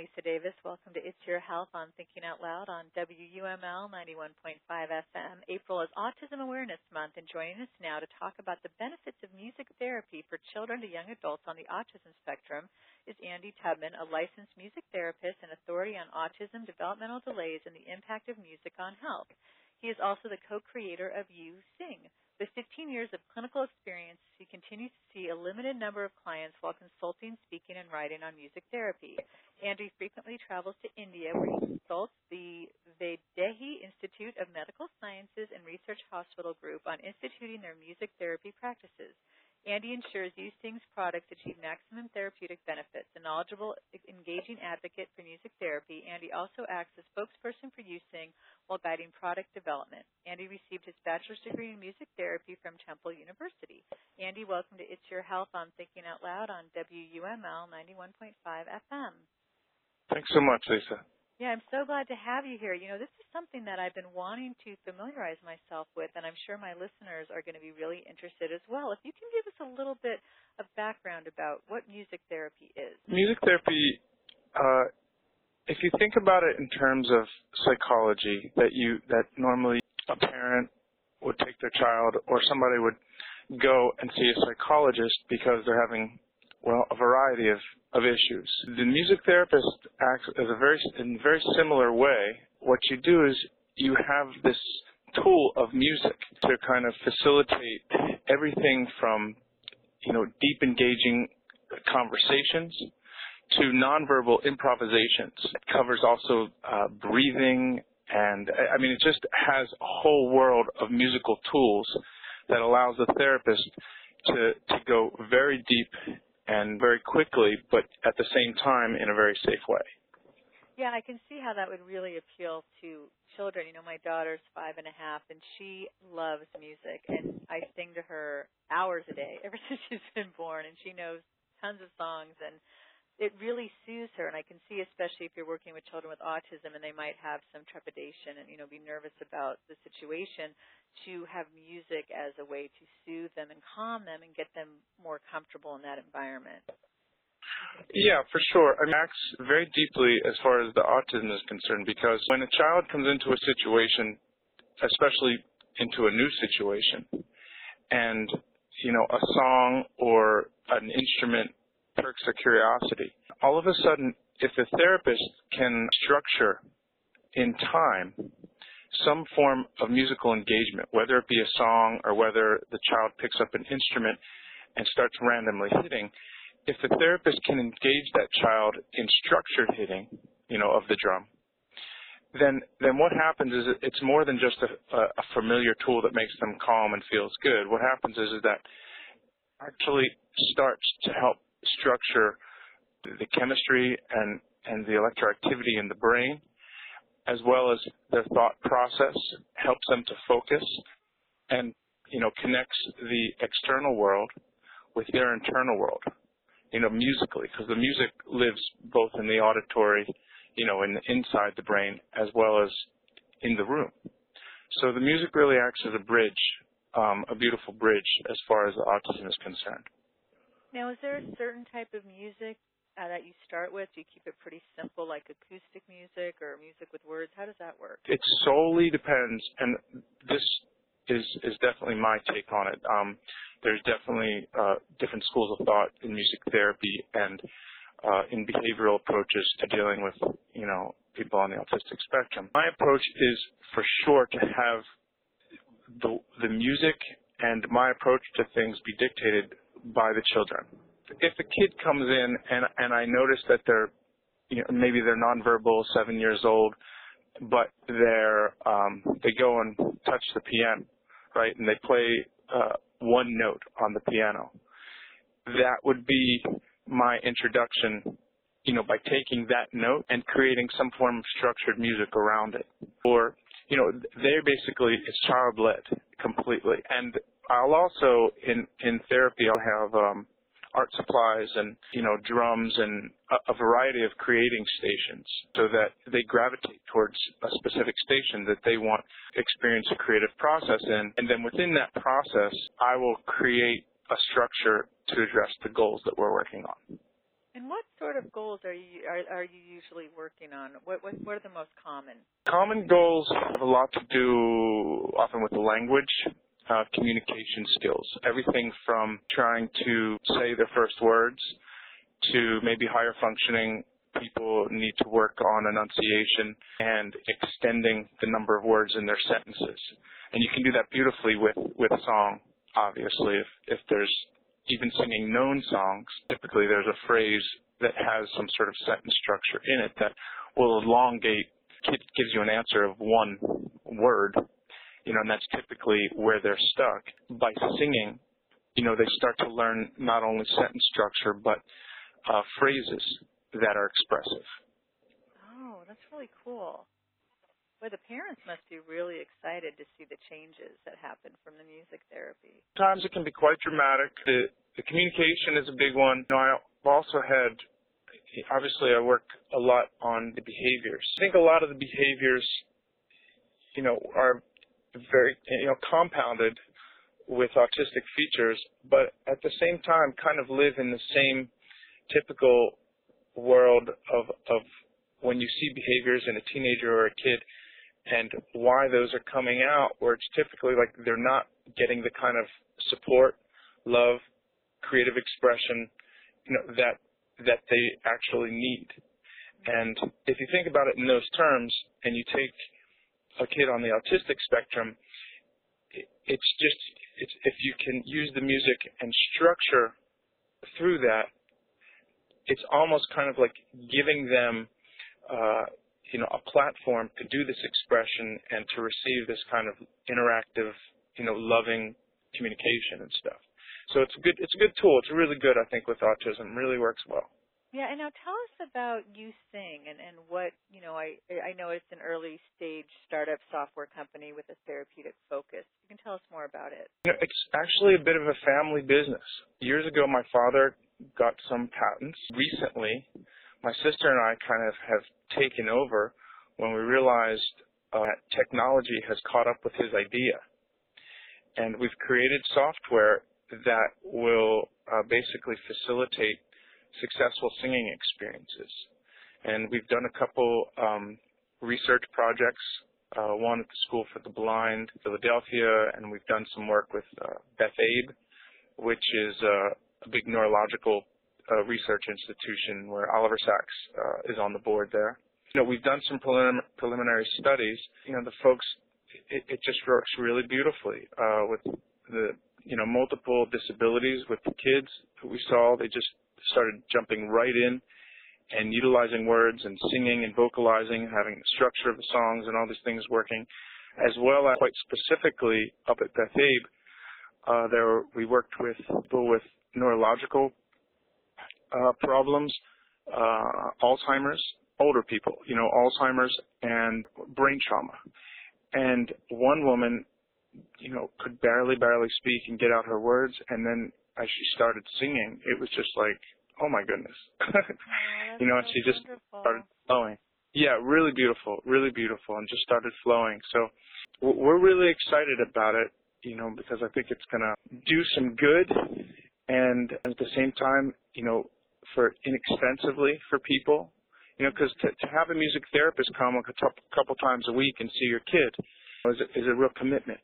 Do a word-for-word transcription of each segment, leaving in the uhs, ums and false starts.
Lisa Davis. Welcome to It's Your Health on Thinking Out Loud on W U M L ninety-one point five F M. April is Autism Awareness Month, and joining us now to talk about the benefits of music therapy for children to young adults on the autism spectrum is Andy Tubman, a licensed music therapist and authority on autism, developmental delays, and the impact of music on health. He is also the co-creator of You Sing. With fifteen years of clinical experience, he continues to see a limited number of clients while consulting, speaking, and writing on music therapy. Andy frequently travels to India, where he consults the Vaidehi Institute of Medical Sciences and Research Hospital Group on instituting their music therapy practices. Andy ensures You Sing's products achieve maximum therapeutic benefits. A knowledgeable, engaging advocate for music therapy, Andy also acts as spokesperson for You Sing while guiding product development. Andy received his bachelor's degree in music therapy from Temple University. Andy, welcome to It's Your Health on Thinking Out Loud on W U M L ninety-one point five F M. Thanks so much, Lisa. Yeah, I'm so glad to have you here. You know, this is something that I've been wanting to familiarize myself with, and I'm sure my listeners are going to be really interested as well. If you can give us a little bit of background about what music therapy is. Music therapy, uh, if you think about it in terms of psychology, that you that normally a parent would take their child or somebody would go and see a psychologist because they're having, well, a variety of, of issues. The music therapist acts as a very, in a very similar way. What you do is you have this tool of music to kind of facilitate everything from, you know, deep engaging conversations to nonverbal improvisations. It covers also uh, breathing, and I mean, it just has a whole world of musical tools that allows the therapist to, to go very deep and very quickly, but at the same time in a very safe way. Yeah, I can see how that would really appeal to children. You know, my daughter's five and a half, and she loves music, and I sing to her hours a day ever since she's been born, and she knows tons of songs, and it really soothes her. And I can see, especially if you're working with children with autism and they might have some trepidation and, you know, be nervous about the situation, to have music as a way to soothe them and calm them and get them more comfortable in that environment. Yeah, for sure. It acts very deeply as far as the autism is concerned, because when a child comes into a situation, especially into a new situation, and, you know, a song or an instrument perks their curiosity, all of a sudden, if the therapist can structure in time some form of musical engagement, whether it be a song or whether the child picks up an instrument and starts randomly hitting, if the therapist can engage that child in structured hitting, you know, of the drum, then then what happens is it's more than just a, a familiar tool that makes them calm and feels good. What happens is, is that actually starts to help structure the chemistry and, and the electroactivity in the brain, as well as their thought process, helps them to focus and, you know, connects the external world with their internal world, you know, musically, because the music lives both in the auditory, you know, in the, inside the brain, as well as in the room. So the music really acts as a bridge, um, a beautiful bridge as far as the autism is concerned. Now, is there a certain type of music uh, that you start with? Do you keep it pretty simple, like acoustic music or music with words? How does that work? It solely depends, and this is is definitely my take on it. Um, there's definitely uh, different schools of thought in music therapy and uh, in behavioral approaches to dealing with, you know, people on the autistic spectrum. My approach is for sure to have the the music and my approach to things be dictated by the children. If a kid comes in and and I notice that they're, you know, maybe they're nonverbal, seven years old, but they're um, they go and touch the piano, right, and they play uh, one note on the piano, that would be my introduction, you know, by taking that note and creating some form of structured music around it. Or, you know, they're basically, it's child-led completely. And I'll also, in, in therapy, I'll have um, art supplies and, you know, drums and a, a variety of creating stations so that they gravitate towards a specific station that they want to experience a creative process in. And then within that process, I will create a structure to address the goals that we're working on. And And what sort of goals are you are, are you usually working on? What, what what are the most common? Common goals have a lot to do often with the language, uh, communication skills. Everything from trying to say their first words to maybe higher functioning people need to work on enunciation and extending the number of words in their sentences. And you can do that beautifully with, with song, obviously. If, if there's even singing known songs, typically there's a phrase that has some sort of sentence structure in it that will elongate, gives you an answer of one word, you know, and that's typically where they're stuck. By singing, you know, they start to learn not only sentence structure, but uh, phrases that are expressive. Oh, that's really cool. Well, the parents must be really excited to see the changes that happen from the music therapy. Sometimes it can be quite dramatic. The, the communication is a big one. You know, I've also had, obviously I work a lot on the behaviors. I think a lot of the behaviors, you know, are very, you know, compounded with autistic features, but at the same time kind of live in the same typical world of, of when you see behaviors in a teenager or a kid and why those are coming out, where it's typically like they're not getting the kind of support, love, creative expression, you know, that that they actually need. And if you think about it in those terms, and you take a kid on the autistic spectrum, it's just it's if you can use the music and structure through that, it's almost kind of like giving them, uh, you know, a platform to do this expression and to receive this kind of interactive, you know, loving communication and stuff. So it's a good, it's a good tool. It's really good, I think, with autism. It really works well. Yeah, and now tell us about You Sing and, and what, you know, I I know it's an early stage startup software company with a therapeutic focus. You can tell us more about it. You know, it's actually a bit of a family business. Years ago, my father got some patents. Recently, my sister and I kind of have taken over when we realized uh, that technology has caught up with his idea. And we've created software that will uh, basically facilitate successful singing experiences. And we've done a couple um, research projects, uh, one at the School for the Blind, Philadelphia, and we've done some work with uh, Beth Abe, which is uh, a big neurological uh, research institution where Oliver Sacks uh, is on the board there. You know, we've done some prelim- preliminary studies. You know, the folks, it, it just works really beautifully uh, with the, you know, multiple disabilities with the kids who we saw. They just started jumping right in and utilizing words and singing and vocalizing, having the structure of the songs and all these things working, as well as quite specifically up at Beth Abe, uh, there we worked with people with neurological uh, problems, uh, Alzheimer's, older people, you know, Alzheimer's and brain trauma. And one woman, you know, could barely, barely speak and get out her words, and then as she started singing, it was just like, oh my goodness. Oh, you know, and so she just wonderful. started flowing. Yeah, really beautiful, really beautiful, and just started flowing. So we're really excited about it, you know, because I think it's going to do some good, and at the same time, you know, for inexpensively for people, you know, because to, to have a music therapist come a couple times a week and see your kid is a, is a real commitment.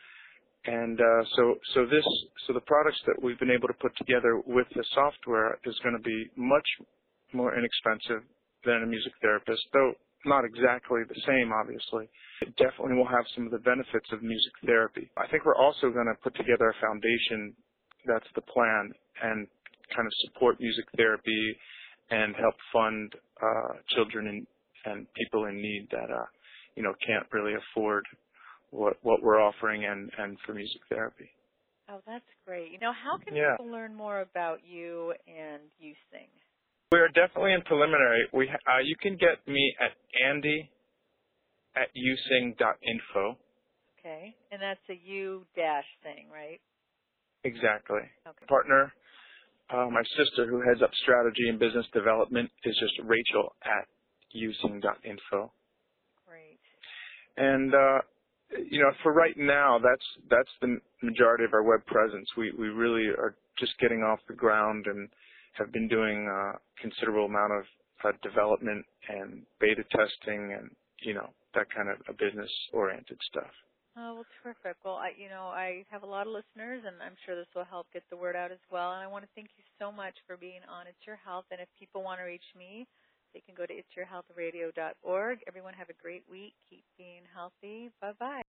And uh, so, so this, so the products that we've been able to put together with the software is going to be much more inexpensive than a music therapist, though not exactly the same, obviously. It definitely will have some of the benefits of music therapy. I think we're also going to put together a foundation, that's the plan, and kind of support music therapy and help fund uh, children in, and people in need that, uh, you know, can't really afford what what we're offering and, and for music therapy. Oh, that's great. You know, how can yeah. people learn more about you and You Sing? We are definitely in preliminary. We uh, you can get me at Andy at using dot info. Okay, and that's a U dash thing, right? Exactly. Okay. Partner, uh, my sister who heads up strategy and business development is just Rachel at using dot info. Great. And uh, you know, for right now, that's that's the majority of our web presence. We we really are just getting off the ground and have been doing a considerable amount of uh, development and beta testing and, you know, that kind of a business-oriented stuff. Oh, well, terrific. Well, I, you know, I have a lot of listeners, and I'm sure this will help get the word out as well. And I want to thank you so much for being on It's Your Health. And if people want to reach me, they can go to its your health radio dot org. Everyone have a great week. Keep being healthy. Bye-bye.